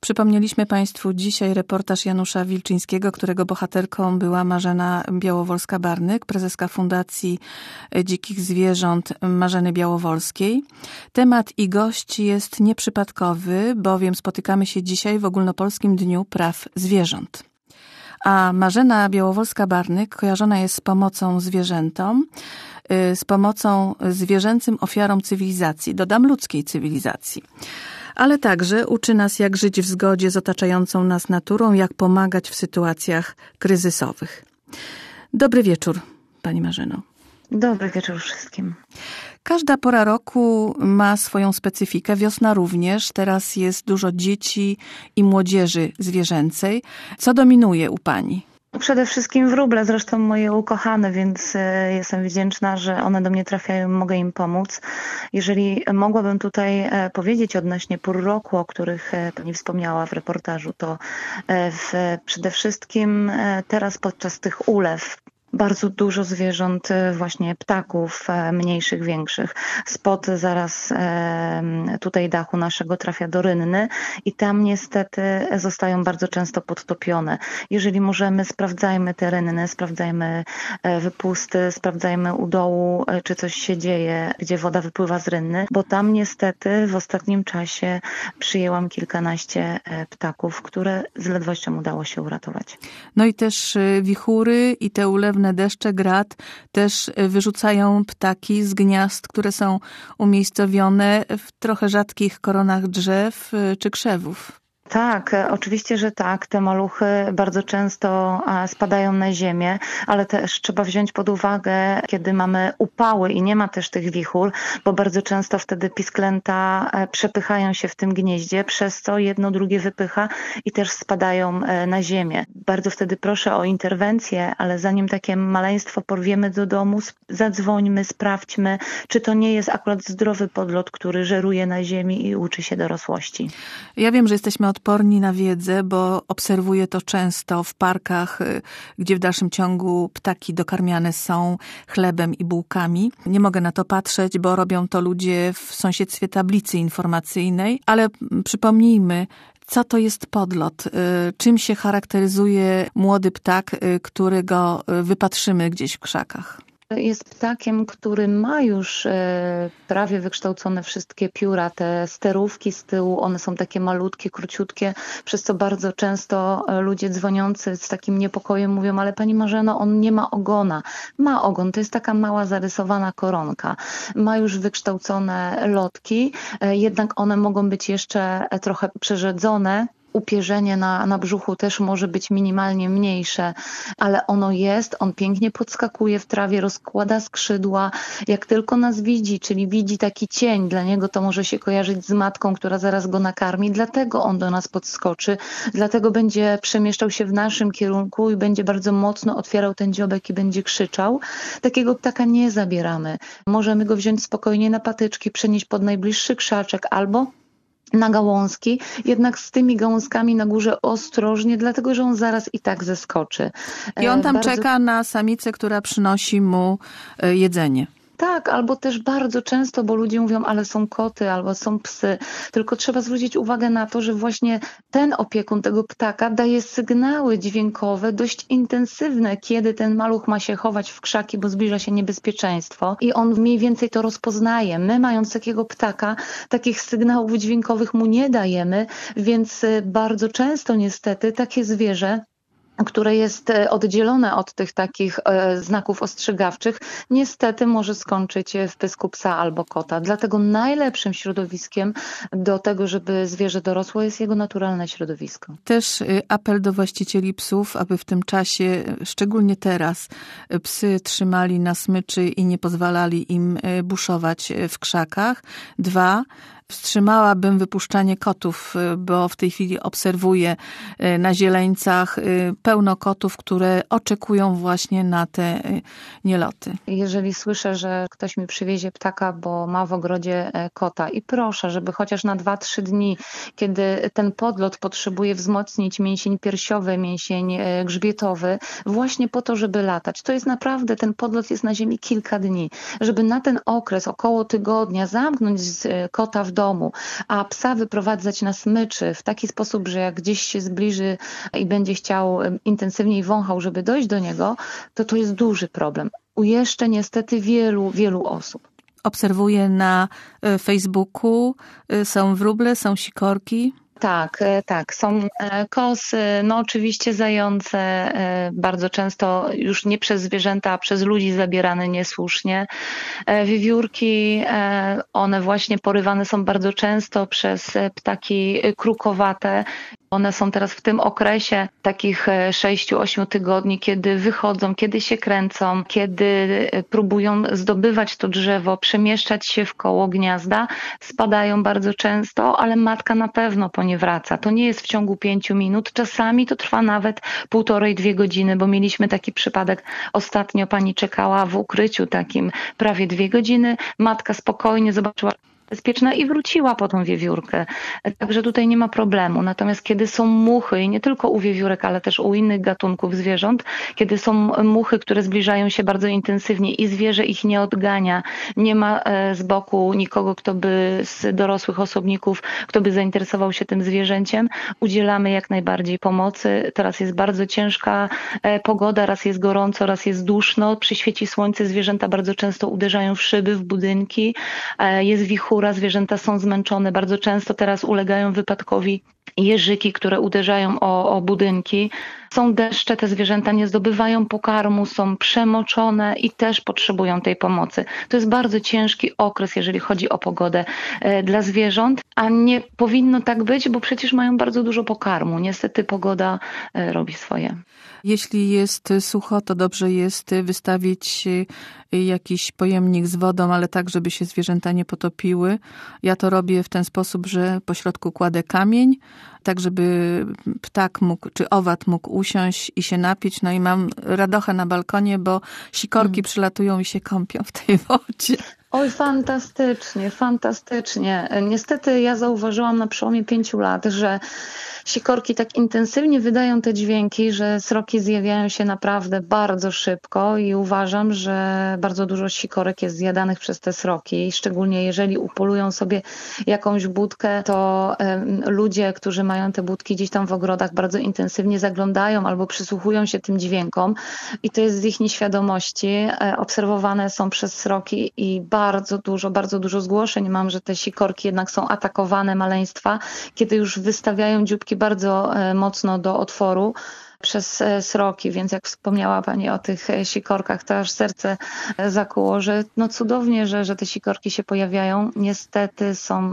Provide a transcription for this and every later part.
Przypomnieliśmy Państwu dzisiaj reportaż Janusza Wilczyńskiego, którego bohaterką była Marzena Białowolska-Barnyk, prezeska Fundacji Dzikich Zwierząt Marzeny Białowolskiej. Temat i gość jest nieprzypadkowy, bowiem spotykamy się dzisiaj w Ogólnopolskim Dniu Praw Zwierząt. A Marzena Białowolska-Barnyk kojarzona jest z pomocą zwierzętom, z pomocą zwierzęcym ofiarom cywilizacji, dodam ludzkiej cywilizacji. Ale także uczy nas, jak żyć w zgodzie z otaczającą nas naturą, jak pomagać w sytuacjach kryzysowych. Dobry wieczór, Pani Marzeno. Dobry wieczór wszystkim. Każda pora roku ma swoją specyfikę, wiosna również. Teraz jest dużo dzieci i młodzieży zwierzęcej. Co dominuje u Pani? Przede wszystkim wróble, zresztą moje ukochane, więc jestem wdzięczna, że one do mnie trafiają, mogę im pomóc. Jeżeli mogłabym tutaj powiedzieć odnośnie pór roku, o których Pani wspomniała w reportażu, to przede wszystkim teraz podczas tych ulew bardzo dużo zwierząt, właśnie ptaków, mniejszych, większych. Spod zaraz tutaj dachu naszego trafia do rynny i tam niestety zostają bardzo często podtopione. Jeżeli możemy, sprawdzajmy te rynny, sprawdzajmy wypusty, sprawdzajmy u dołu, czy coś się dzieje, gdzie woda wypływa z rynny, bo tam niestety w ostatnim czasie przyjęłam kilkanaście ptaków, które z ledwością udało się uratować. No i też wichury i te ulewne deszcze, grad też wyrzucają ptaki z gniazd, które są umiejscowione w trochę rzadkich koronach drzew czy krzewów. Tak, oczywiście, że tak. Te maluchy bardzo często spadają na ziemię, ale też trzeba wziąć pod uwagę, kiedy mamy upały i nie ma też tych wichur, bo bardzo często wtedy pisklęta przepychają się w tym gnieździe, przez co jedno drugie wypycha i też spadają na ziemię. Bardzo wtedy proszę o interwencję, ale zanim takie maleństwo porwiemy do domu, zadzwońmy, sprawdźmy, czy to nie jest akurat zdrowy podlot, który żeruje na ziemi i uczy się dorosłości. Ja wiem, że jesteśmy odporni na wiedzę, bo obserwuję to często w parkach, gdzie w dalszym ciągu ptaki dokarmiane są chlebem i bułkami. Nie mogę na to patrzeć, bo robią to ludzie w sąsiedztwie tablicy informacyjnej, ale przypomnijmy, co to jest podlot? Czym się charakteryzuje młody ptak, którego wypatrzymy gdzieś w krzakach? Jest ptakiem, który ma już prawie wykształcone wszystkie pióra, te sterówki z tyłu, one są takie malutkie, króciutkie, przez co bardzo często ludzie dzwoniący z takim niepokojem mówią, ale Pani Marzeno, on nie ma ogona. Ma ogon, to jest taka mała zarysowana koronka. Ma już wykształcone lotki, jednak one mogą być jeszcze trochę przerzedzone. Upierzenie na brzuchu też może być minimalnie mniejsze, ale ono jest, on pięknie podskakuje w trawie, rozkłada skrzydła, jak tylko nas widzi, czyli widzi taki cień, dla niego to może się kojarzyć z matką, która zaraz go nakarmi, dlatego on do nas podskoczy, dlatego będzie przemieszczał się w naszym kierunku i będzie bardzo mocno otwierał ten dziobek i będzie krzyczał. Takiego ptaka nie zabieramy. Możemy go wziąć spokojnie na patyczki, przenieść pod najbliższy krzaczek albo na gałązki, jednak z tymi gałązkami na górze ostrożnie, dlatego że on zaraz i tak zeskoczy. I on tam czeka na samicę, która przynosi mu jedzenie. Tak, albo też bardzo często, bo ludzie mówią, ale są koty, albo są psy, tylko trzeba zwrócić uwagę na to, że właśnie ten opiekun tego ptaka daje sygnały dźwiękowe dość intensywne, kiedy ten maluch ma się chować w krzaki, bo zbliża się niebezpieczeństwo i on mniej więcej to rozpoznaje. My, mając takiego ptaka, takich sygnałów dźwiękowych mu nie dajemy, więc bardzo często niestety takie zwierzę, które jest oddzielone od tych takich znaków ostrzegawczych, niestety może skończyć w pysku psa albo kota. Dlatego najlepszym środowiskiem do tego, żeby zwierzę dorosło, jest jego naturalne środowisko. Też apel do właścicieli psów, aby w tym czasie, szczególnie teraz, psy trzymali na smyczy i nie pozwalali im buszować w krzakach. 2. Wstrzymałabym wypuszczanie kotów, bo w tej chwili obserwuję na Zieleńcach pełno kotów, które oczekują właśnie na te nieloty. Jeżeli słyszę, że ktoś mi przywiezie ptaka, bo ma w ogrodzie kota i proszę, żeby chociaż na 2-3 dni, kiedy ten podlot potrzebuje wzmocnić mięsień piersiowy, mięsień grzbietowy, właśnie po to, żeby latać. To jest naprawdę, ten podlot jest na ziemi kilka dni, żeby na ten okres, około tygodnia, zamknąć kota w domu, a psa wyprowadzać na smyczy w taki sposób, że jak gdzieś się zbliży i będzie chciał intensywniej wąchał, żeby dojść do niego, to jest duży problem. U jeszcze niestety wielu osób. Obserwuję na Facebooku, są wróble, są sikorki. Tak. Są kosy, no oczywiście zające, bardzo często już nie przez zwierzęta, a przez ludzi zabierane niesłusznie. Wiewiórki, one właśnie porywane są bardzo często przez ptaki krukowate. One są teraz w tym okresie takich 6-8 tygodni, kiedy wychodzą, kiedy się kręcą, kiedy próbują zdobywać to drzewo, przemieszczać się w koło gniazda, spadają bardzo często, ale matka na pewno po nie wraca. To nie jest w ciągu 5 minut, czasami to trwa nawet 1,5-2 godziny, bo mieliśmy taki przypadek. Ostatnio pani czekała w ukryciu takim prawie 2 godziny, matka spokojnie zobaczyła, bezpieczna i wróciła po tą wiewiórkę. Także tutaj nie ma problemu. Natomiast kiedy są muchy, i nie tylko u wiewiórek, ale też u innych gatunków zwierząt, kiedy są muchy, które zbliżają się bardzo intensywnie i zwierzę ich nie odgania, nie ma z boku nikogo, kto by z dorosłych osobników, kto by zainteresował się tym zwierzęciem, udzielamy jak najbardziej pomocy. Teraz jest bardzo ciężka pogoda, raz jest gorąco, raz jest duszno, przy świeci słońce zwierzęta bardzo często uderzają w szyby, w budynki, jest wichura, zwierzęta są zmęczone, bardzo często teraz ulegają wypadkowi jeżyki, które uderzają o budynki. Są deszcze, te zwierzęta nie zdobywają pokarmu, są przemoczone i też potrzebują tej pomocy. To jest bardzo ciężki okres, jeżeli chodzi o pogodę dla zwierząt, a nie powinno tak być, bo przecież mają bardzo dużo pokarmu. Niestety pogoda robi swoje. Jeśli jest sucho, to dobrze jest wystawić jakiś pojemnik z wodą, ale tak, żeby się zwierzęta nie potopiły. Ja to robię w ten sposób, że po środku kładę kamień, tak żeby ptak mógł, czy owad mógł usiąść i się napić. No i mam radochę na balkonie, bo sikorki przylatują i się kąpią w tej wodzie. Oj, fantastycznie. Niestety ja zauważyłam na przełomie 5 lat, że sikorki tak intensywnie wydają te dźwięki, że sroki zjawiają się naprawdę bardzo szybko i uważam, że bardzo dużo sikorek jest zjadanych przez te sroki. Szczególnie jeżeli upolują sobie jakąś budkę, to ludzie, którzy mają te budki gdzieś tam w ogrodach, bardzo intensywnie zaglądają albo przysłuchują się tym dźwiękom i to jest z ich nieświadomości. Obserwowane są przez sroki i bardzo dużo zgłoszeń mam, że te sikorki jednak są atakowane, maleństwa, kiedy już wystawiają dzióbki bardzo mocno do otworu przez sroki, więc jak wspomniała pani o tych sikorkach, to aż serce zakuło, że no cudownie, że te sikorki się pojawiają. Niestety są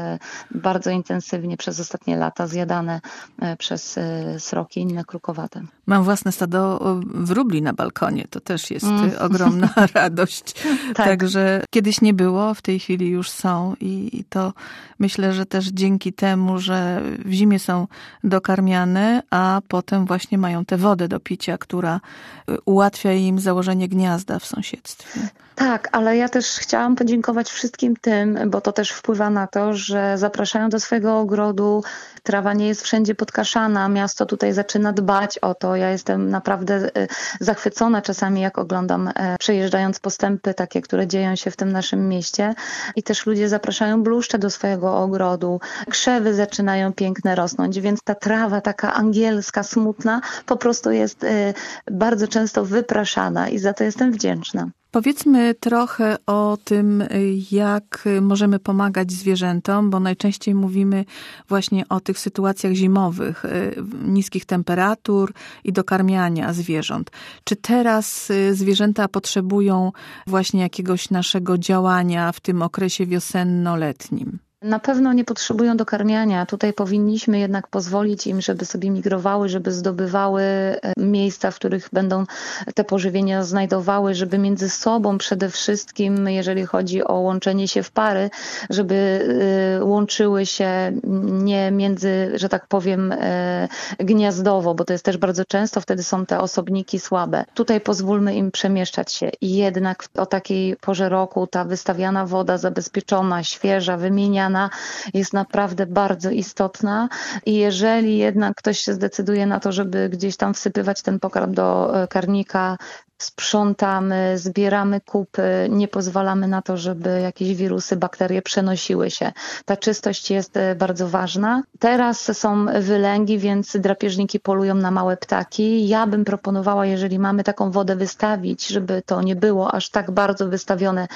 bardzo intensywnie przez ostatnie lata zjadane przez sroki i inne krukowate. Mam własne stado wróbli na balkonie, to też jest ogromna radość. Tak. Także kiedyś nie było, w tej chwili już są i to myślę, że też dzięki temu, że w zimie są dokarmiane, a potem właśnie mają tę wodę do picia, która ułatwia im założenie gniazda w sąsiedztwie. Tak, ale ja też chciałam podziękować wszystkim tym, bo to też wpływa na to, że zapraszają do swojego ogrodu. Trawa nie jest wszędzie podkaszana, miasto tutaj zaczyna dbać o to. Ja jestem naprawdę zachwycona czasami, jak oglądam, przejeżdżając postępy takie, które dzieją się w tym naszym mieście. I też ludzie zapraszają bluszcze do swojego ogrodu. Krzewy zaczynają piękne rosnąć, więc ta trawa taka angielska, smutna po prostu jest bardzo często wypraszana i za to jestem wdzięczna. Powiedzmy trochę o tym, jak możemy pomagać zwierzętom, bo najczęściej mówimy właśnie o tych sytuacjach zimowych, niskich temperatur i dokarmiania zwierząt. Czy teraz zwierzęta potrzebują właśnie jakiegoś naszego działania w tym okresie wiosenno-letnim? Na pewno nie potrzebują dokarmiania. Tutaj powinniśmy jednak pozwolić im, żeby sobie migrowały, żeby zdobywały miejsca, w których będą te pożywienia znajdowały, żeby między sobą przede wszystkim, jeżeli chodzi o łączenie się w pary, żeby łączyły się nie między, że tak powiem, gniazdowo, bo to jest też bardzo często, wtedy są te osobniki słabe. Tutaj pozwólmy im przemieszczać się i jednak o takiej porze roku ta wystawiana woda zabezpieczona, świeża, wymieniana, wystawiana, jest naprawdę bardzo istotna i jeżeli jednak ktoś się zdecyduje na to, żeby gdzieś tam wsypywać ten pokarm do karnika, sprzątamy, zbieramy kupy, nie pozwalamy na to, żeby jakieś wirusy, bakterie przenosiły się. Ta czystość jest bardzo ważna. Teraz są wylęgi, więc drapieżniki polują na małe ptaki. Ja bym proponowała, jeżeli mamy taką wodę wystawić, żeby to nie było aż tak bardzo wystawione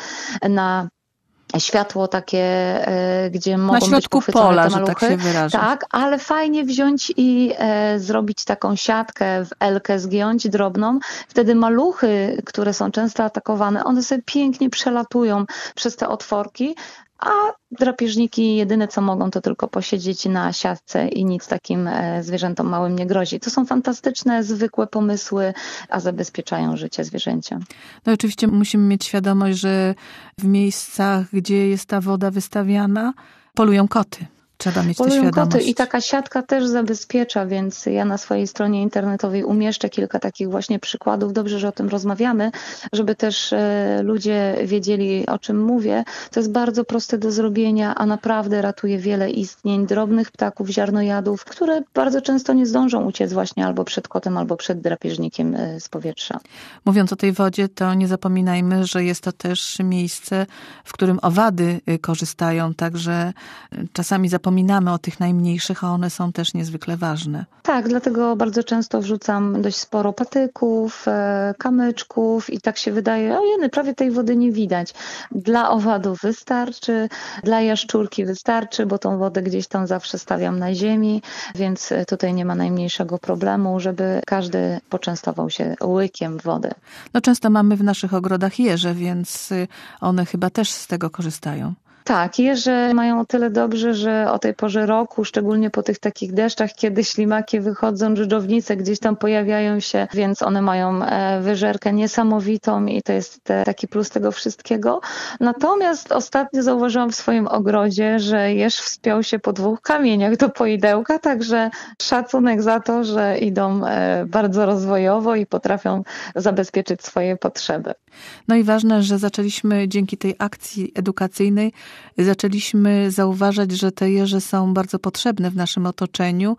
na światło takie, gdzie mogą być pochwycone pola, te maluchy. że tak się wyrażę. Tak, ale fajnie wziąć i zrobić taką siatkę, w elkę zgiąć drobną. Wtedy maluchy, które są często atakowane, one sobie pięknie przelatują przez te otworki, a drapieżniki jedyne co mogą to tylko posiedzieć na siatce i nic takim zwierzętom małym nie grozi. To są fantastyczne, zwykłe pomysły, a zabezpieczają życie zwierzęcia. No oczywiście musimy mieć świadomość, że w miejscach, gdzie jest ta woda wystawiana, polują koty. Trzeba mieć tę świadomość. Koty i taka siatka też zabezpiecza, więc ja na swojej stronie internetowej umieszczę kilka takich właśnie przykładów. Dobrze, że o tym rozmawiamy, żeby też ludzie wiedzieli, o czym mówię. To jest bardzo proste do zrobienia, a naprawdę ratuje wiele istnień, drobnych ptaków, ziarnojadów, które bardzo często nie zdążą uciec właśnie albo przed kotem, albo przed drapieżnikiem z powietrza. Mówiąc o tej wodzie, to nie zapominajmy, że jest to też miejsce, w którym owady korzystają, także czasami zapominamy o tych najmniejszych, a one są też niezwykle ważne. Tak, dlatego bardzo często wrzucam dość sporo patyków, kamyczków i tak się wydaje, ojej, prawie tej wody nie widać. Dla owadów wystarczy, dla jaszczurki wystarczy, bo tą wodę gdzieś tam zawsze stawiam na ziemi, więc tutaj nie ma najmniejszego problemu, żeby każdy poczęstował się łykiem wody. No często mamy w naszych ogrodach jeże, więc one chyba też z tego korzystają. Tak, jeże mają o tyle dobrze, że o tej porze roku, szczególnie po tych takich deszczach, kiedy ślimaki wychodzą, dżdżownice gdzieś tam pojawiają się, więc one mają wyżerkę niesamowitą i to jest taki plus tego wszystkiego. Natomiast ostatnio zauważyłam w swoim ogrodzie, że jeż wspiął się po 2 kamieniach do poidełka, także szacunek za to, że idą bardzo rozwojowo i potrafią zabezpieczyć swoje potrzeby. No i ważne, że zaczęliśmy dzięki tej akcji edukacyjnej zaczęliśmy zauważać, że te jeże są bardzo potrzebne w naszym otoczeniu.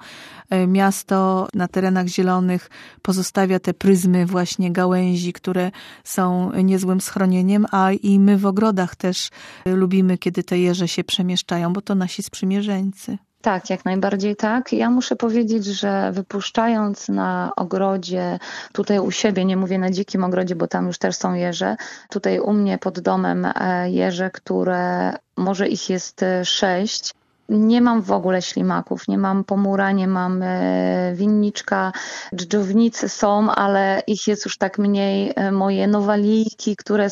Miasto na terenach zielonych pozostawia te pryzmy właśnie gałęzi, które są niezłym schronieniem, a i my w ogrodach też lubimy, kiedy te jeże się przemieszczają, bo to nasi sprzymierzeńcy. Tak, jak najbardziej tak. Ja muszę powiedzieć, że wypuszczając na ogrodzie, tutaj u siebie, nie mówię na dzikim ogrodzie, bo tam już też są jeże, tutaj u mnie pod domem jeże, które może ich jest 6. Nie mam w ogóle ślimaków, nie mam pomura, nie mam winniczka, dżdżownice są, ale ich jest już tak mniej. Moje nowalijki, które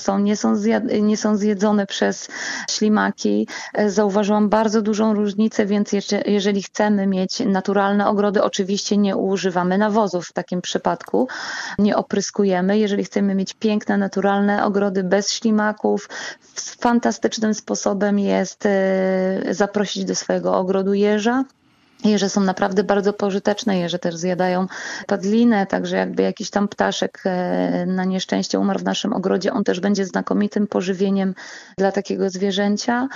nie są zjedzone przez ślimaki. Zauważyłam bardzo dużą różnicę, więc jeżeli chcemy mieć naturalne ogrody, oczywiście nie używamy nawozów w takim przypadku, nie opryskujemy. Jeżeli chcemy mieć piękne, naturalne ogrody bez ślimaków, fantastycznym sposobem jest zaprosić do swojego ogrodu jeża. Jeże są naprawdę bardzo pożyteczne, jeże też zjadają padlinę, także jakby jakiś tam ptaszek na nieszczęście umarł w naszym ogrodzie, on też będzie znakomitym pożywieniem dla takiego zwierzęcia.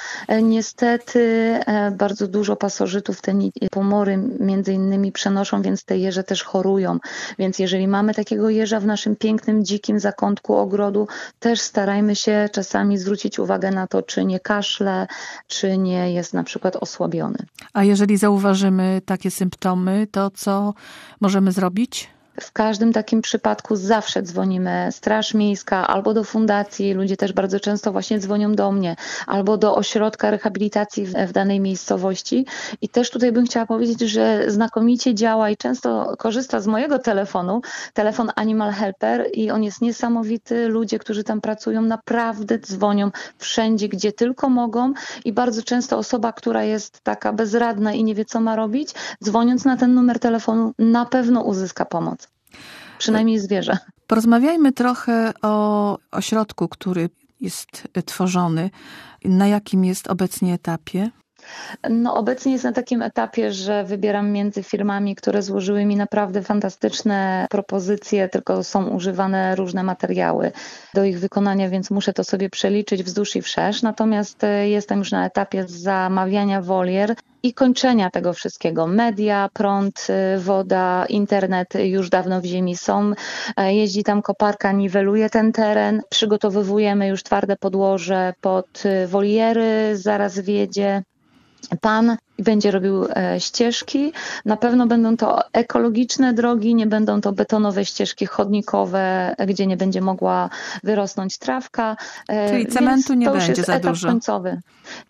Niestety bardzo dużo pasożytów te pomory między innymi przenoszą, więc te jeże też chorują. Więc jeżeli mamy takiego jeża w naszym pięknym, dzikim zakątku ogrodu, też starajmy się czasami zwrócić uwagę na to, czy nie kaszle, czy nie jest na przykład osłabiony. A jeżeli zauważymy takie symptomy, to co możemy zrobić? W każdym takim przypadku zawsze dzwonimy Straż Miejska albo do fundacji. Ludzie też bardzo często właśnie dzwonią do mnie albo do ośrodka rehabilitacji w danej miejscowości. I też tutaj bym chciała powiedzieć, że znakomicie działa i często korzysta z mojego telefonu, telefon Animal Helper i on jest niesamowity. Ludzie, którzy tam pracują, naprawdę dzwonią wszędzie, gdzie tylko mogą i bardzo często osoba, która jest taka bezradna i nie wie, co ma robić, dzwoniąc na ten numer telefonu, na pewno uzyska pomoc. Przynajmniej zwierzę. Porozmawiajmy trochę o ośrodku, który jest tworzony. Na jakim jest obecnie etapie? No, obecnie jest na takim etapie, że wybieram między firmami, które złożyły mi naprawdę fantastyczne propozycje, tylko są używane różne materiały do ich wykonania, więc muszę to sobie przeliczyć wzdłuż i wszerz. Natomiast jestem już na etapie zamawiania wolier i kończenia tego wszystkiego. Media, prąd, woda, internet już dawno w ziemi są. Jeździ tam koparka, niweluje ten teren. Przygotowujemy już twarde podłoże pod woliery, zaraz wjedzie pan będzie robił ścieżki. Na pewno będą to ekologiczne drogi, nie będą to betonowe ścieżki chodnikowe, gdzie nie będzie mogła wyrosnąć trawka. Czyli cementu nie będzie za dużo. Końcowy.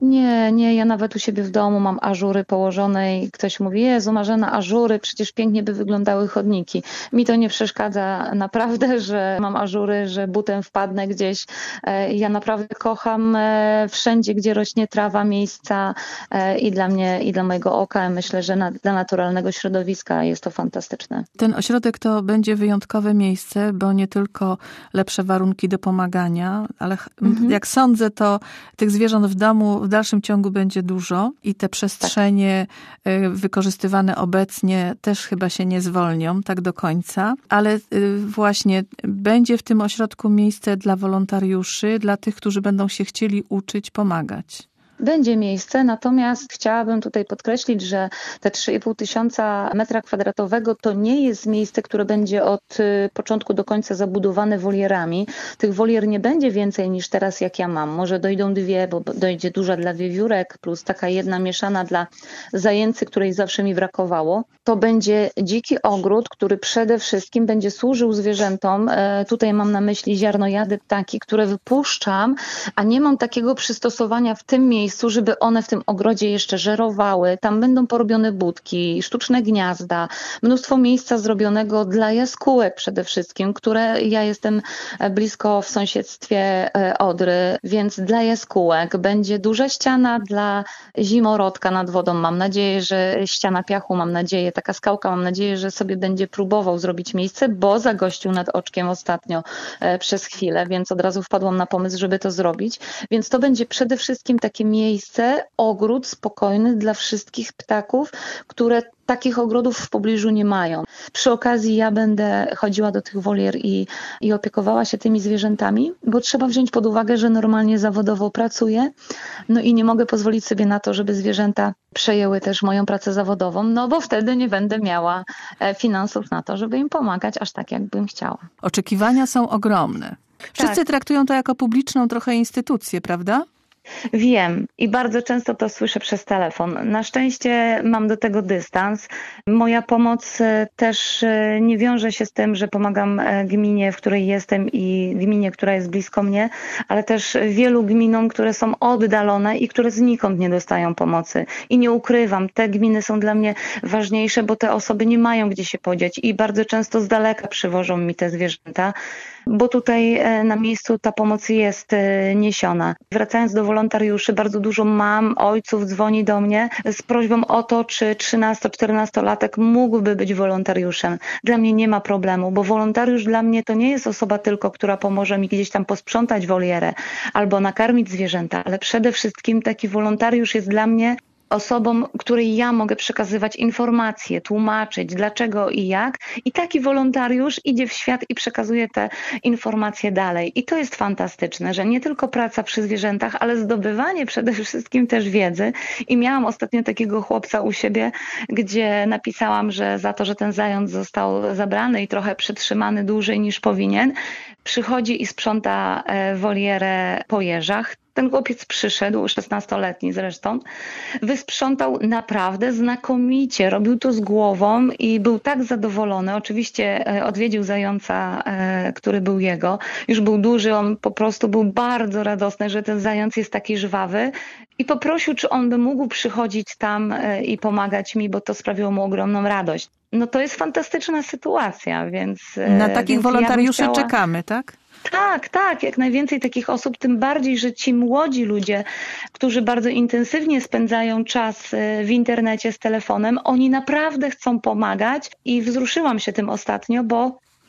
Nie, ja nawet u siebie w domu mam ażury położone i ktoś mówi: Jezu Marzena, ażury, przecież pięknie by wyglądały chodniki. Mi to nie przeszkadza naprawdę, że mam ażury, że butem wpadnę gdzieś. Ja naprawdę kocham wszędzie, gdzie rośnie trawa, miejsca i dla mnie, i dla mojego oka. Myślę, że dla naturalnego środowiska jest to fantastyczne. Ten ośrodek to będzie wyjątkowe miejsce, bo nie tylko lepsze warunki do pomagania, ale jak sądzę, to tych zwierząt w domu w dalszym ciągu będzie dużo i te przestrzenie wykorzystywane obecnie też chyba się nie zwolnią tak do końca, ale właśnie będzie w tym ośrodku miejsce dla wolontariuszy, dla tych, którzy będą się chcieli uczyć, pomagać. Będzie miejsce, natomiast chciałabym tutaj podkreślić, że te 3,5 tysiąca metra kwadratowego to nie jest miejsce, które będzie od początku do końca zabudowane wolierami. Tych wolier nie będzie więcej niż teraz, jak ja mam. Może dojdą 2, bo dojdzie duża dla wiewiórek, plus taka jedna mieszana dla zajęcy, której zawsze mi brakowało. To będzie dziki ogród, który przede wszystkim będzie służył zwierzętom. Tutaj mam na myśli ziarnojady, ptaki, które wypuszczam, a nie mam takiego przystosowania w tym miejscu, żeby one w tym ogrodzie jeszcze żerowały. Tam będą porobione budki, sztuczne gniazda, mnóstwo miejsca zrobionego dla jaskółek przede wszystkim, które ja jestem blisko w sąsiedztwie Odry, więc dla jaskółek będzie duża ściana dla zimorodka nad wodą. Mam nadzieję, że ściana piachu, taka skałka, mam nadzieję, że sobie będzie próbował zrobić miejsce, bo zagościł nad oczkiem ostatnio przez chwilę, więc od razu wpadłam na pomysł, żeby to zrobić. Więc to będzie przede wszystkim takie miejsce, ogród spokojny dla wszystkich ptaków, które takich ogrodów w pobliżu nie mają. Przy okazji ja będę chodziła do tych wolier i opiekowała się tymi zwierzętami, bo trzeba wziąć pod uwagę, że normalnie zawodowo pracuję, no i nie mogę pozwolić sobie na to, żeby zwierzęta przejęły też moją pracę zawodową, no bo wtedy nie będę miała finansów na to, żeby im pomagać aż tak, jakbym chciała. Oczekiwania są ogromne. Wszyscy traktują to jako publiczną trochę instytucję, prawda? Wiem i bardzo często to słyszę przez telefon. Na szczęście mam do tego dystans. Moja pomoc też nie wiąże się z tym, że pomagam gminie, w której jestem i gminie, która jest blisko mnie, ale też wielu gminom, które są oddalone i które znikąd nie dostają pomocy. I nie ukrywam, te gminy są dla mnie ważniejsze, bo te osoby nie mają gdzie się podziać i bardzo często z daleka przywożą mi te zwierzęta, bo tutaj na miejscu ta pomoc jest niesiona. Wracając do wolontariuszy, bardzo dużo mam, ojców dzwoni do mnie z prośbą o to, czy 13-14-latek mógłby być wolontariuszem. Dla mnie nie ma problemu, bo wolontariusz dla mnie to nie jest osoba tylko, która pomoże mi gdzieś tam posprzątać wolierę albo nakarmić zwierzęta, ale przede wszystkim taki wolontariusz jest dla mnie osobom, której ja mogę przekazywać informacje, tłumaczyć dlaczego i jak. I taki wolontariusz idzie w świat i przekazuje te informacje dalej. I to jest fantastyczne, że nie tylko praca przy zwierzętach, ale zdobywanie przede wszystkim też wiedzy. I miałam ostatnio takiego chłopca u siebie, gdzie napisałam, że za to, że ten zając został zabrany i trochę przytrzymany dłużej niż powinien, przychodzi i sprząta wolierę po jeżach. Ten chłopiec przyszedł, 16-letni zresztą, wysprzątał naprawdę znakomicie, robił to z głową i był tak zadowolony. Oczywiście odwiedził zająca, który był jego. Już był duży, on po prostu był bardzo radosny, że ten zając jest taki żwawy i poprosił, czy on by mógł przychodzić tam i pomagać mi, bo to sprawiło mu ogromną radość. No to jest fantastyczna sytuacja, więc... Na takich wolontariuszy czekamy, tak? Tak, jak najwięcej takich osób, tym bardziej, że ci młodzi ludzie, którzy bardzo intensywnie spędzają czas w internecie z telefonem, oni naprawdę chcą pomagać i wzruszyłam się tym ostatnio, bo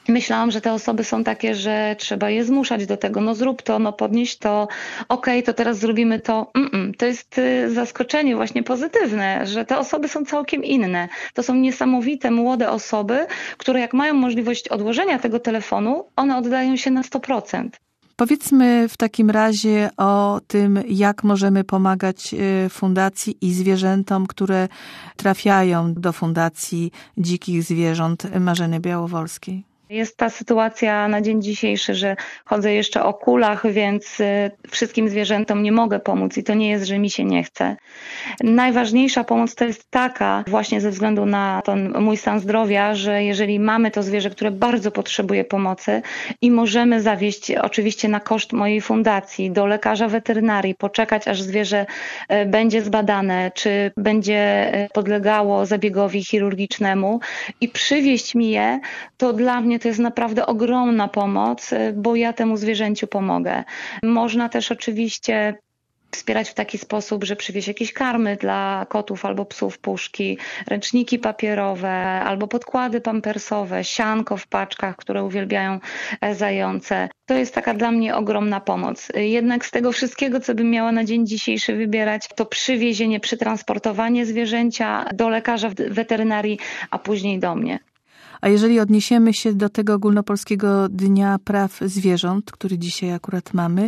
Myślałam, że te osoby są takie, że trzeba je zmuszać do tego, no zrób to, no podnieś to, okej, to teraz zrobimy to. To jest zaskoczenie właśnie pozytywne, że te osoby są całkiem inne. To są niesamowite, młode osoby, które jak mają możliwość odłożenia tego telefonu, one oddają się na 100%. Powiedzmy w takim razie o tym, jak możemy pomagać fundacji i zwierzętom, które trafiają do Fundacji Dzikich Zwierząt Marzeny Białowolskiej. Jest ta sytuacja na dzień dzisiejszy, że chodzę jeszcze o kulach, więc wszystkim zwierzętom nie mogę pomóc i to nie jest, że mi się nie chce. Najważniejsza pomoc to jest taka, właśnie ze względu na ten mój stan zdrowia, że jeżeli mamy to zwierzę, które bardzo potrzebuje pomocy i możemy zawieźć oczywiście na koszt mojej fundacji do lekarza weterynarii, poczekać aż zwierzę będzie zbadane, czy będzie podlegało zabiegowi chirurgicznemu i przywieźć mi je, to dla mnie to jest naprawdę ogromna pomoc, bo ja temu zwierzęciu pomogę. Można też oczywiście wspierać w taki sposób, że przywieźć jakieś karmy dla kotów albo psów, puszki, ręczniki papierowe albo podkłady pampersowe, sianko w paczkach, które uwielbiają zające. To jest taka dla mnie ogromna pomoc. Jednak z tego wszystkiego, co bym miała na dzień dzisiejszy wybierać, to przywiezienie, przytransportowanie zwierzęcia do lekarza weterynarii, a później do mnie. A jeżeli odniesiemy się do tego Ogólnopolskiego Dnia Praw Zwierząt, który dzisiaj akurat mamy,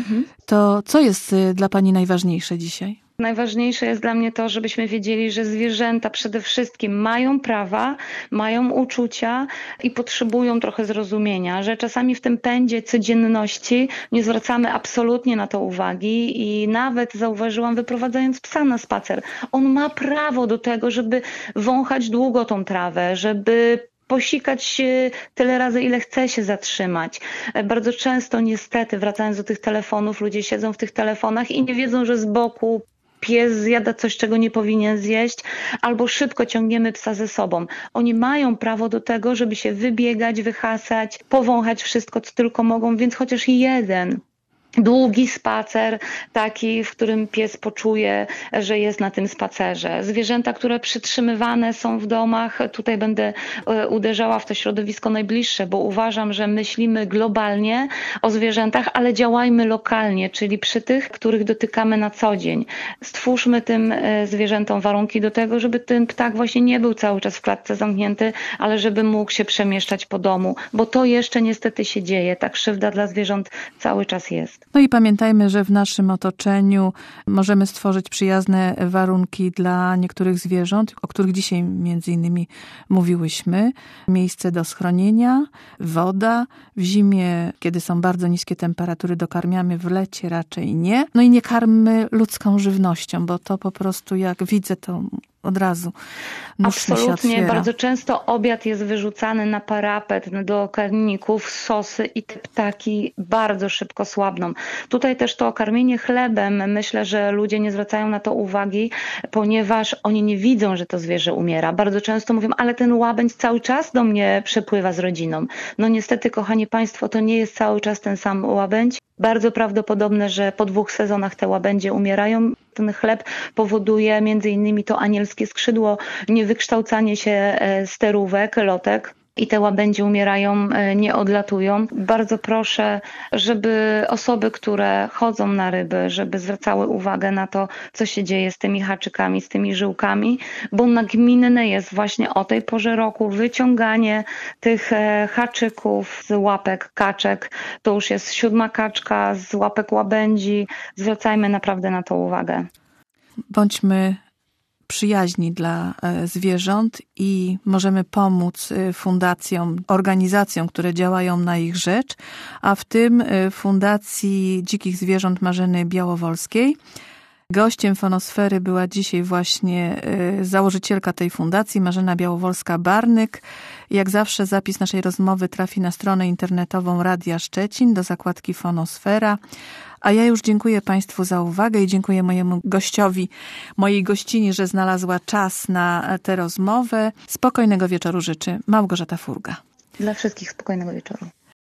to co jest dla Pani najważniejsze dzisiaj? Najważniejsze jest dla mnie to, żebyśmy wiedzieli, że zwierzęta przede wszystkim mają prawa, mają uczucia i potrzebują trochę zrozumienia, że czasami w tym pędzie codzienności nie zwracamy absolutnie na to uwagi i nawet zauważyłam, wyprowadzając psa na spacer, on ma prawo do tego, żeby wąchać długo tą trawę, żeby posikać się tyle razy, ile chce się zatrzymać. Bardzo często niestety, wracając do tych telefonów, ludzie siedzą w tych telefonach i nie wiedzą, że z boku pies zjada coś, czego nie powinien zjeść, albo szybko ciągniemy psa ze sobą. Oni mają prawo do tego, żeby się wybiegać, wyhasać, powąchać wszystko, co tylko mogą, więc chociaż jeden długi spacer, taki, w którym pies poczuje, że jest na tym spacerze. Zwierzęta, które przytrzymywane są w domach, tutaj będę uderzała w to środowisko najbliższe, bo uważam, że myślimy globalnie o zwierzętach, ale działajmy lokalnie, czyli przy tych, których dotykamy na co dzień. Stwórzmy tym zwierzętom warunki do tego, żeby ten ptak właśnie nie był cały czas w klatce zamknięty, ale żeby mógł się przemieszczać po domu, bo to jeszcze niestety się dzieje. Ta krzywda dla zwierząt cały czas jest. No i pamiętajmy, że w naszym otoczeniu możemy stworzyć przyjazne warunki dla niektórych zwierząt, o których dzisiaj między innymi mówiłyśmy. Miejsce do schronienia, woda, w zimie, kiedy są bardzo niskie temperatury, dokarmiamy, w lecie raczej nie. No i nie karmy ludzką żywnością, bo to po prostu jak widzę to od razu nóż mi się Absolutnie. otwiera. Bardzo często obiad jest wyrzucany na parapet, do karników, sosy i te ptaki bardzo szybko słabną. Tutaj też to karmienie chlebem, myślę, że ludzie nie zwracają na to uwagi, ponieważ oni nie widzą, że to zwierzę umiera. Bardzo często mówią, ale ten łabędź cały czas do mnie przepływa z rodziną. No niestety, kochani Państwo, to nie jest cały czas ten sam łabędź. Bardzo prawdopodobne, że po 2 sezonach te łabędzie umierają. Ten chleb powoduje między innymi to anielskie skrzydło, niewykształcanie się sterówek, lotek. I te łabędzie umierają, nie odlatują. Bardzo proszę, żeby osoby, które chodzą na ryby, żeby zwracały uwagę na to, co się dzieje z tymi haczykami, z tymi żyłkami, bo nagminne jest właśnie o tej porze roku wyciąganie tych haczyków z łapek kaczek. To już jest 7. kaczka z łapek łabędzi. Zwracajmy naprawdę na to uwagę. Bądźmy przyjaźni dla zwierząt i możemy pomóc fundacjom, organizacjom, które działają na ich rzecz, a w tym Fundacji Dzikich Zwierząt Marzeny Białowolskiej. Gościem Fonosfery była dzisiaj właśnie założycielka tej fundacji, Marzena Białowolska-Barnyk. Jak zawsze zapis naszej rozmowy trafi na stronę internetową Radia Szczecin do zakładki Fonosfera. A ja już dziękuję Państwu za uwagę i dziękuję mojemu gościowi, mojej gościni, że znalazła czas na tę rozmowę. Spokojnego wieczoru życzy Małgorzata Furga. Dla wszystkich spokojnego wieczoru.